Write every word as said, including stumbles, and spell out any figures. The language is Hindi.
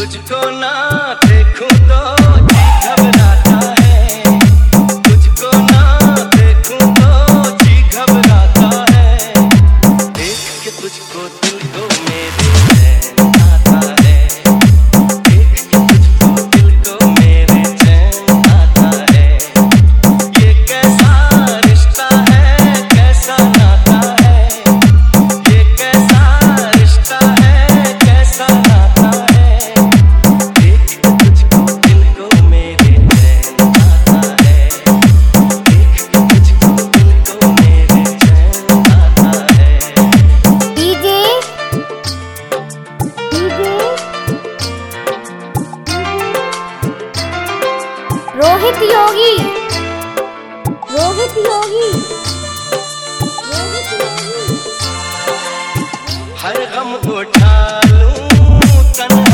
तुझको ना देखूं तो जी घबराता है, तुझको ना देखूं तो जी घबराता है। देख के तुझको दिल को मेरे चैन आता है, देख के तुझको दिल को मेरे चैन आता है। ये कैसा रिश्ता है, कैसा नाता है, ये कैसा रिश्ता है, कैसा नाता है। देख के तुझको दिल को मेरे चैन आता है, देख के तुझको दिल को मेरे चैन आता है। DJ DJ Rohit Yogi Rohit Yogi Rohit Yogi. हर गम उठा लूं तन्हा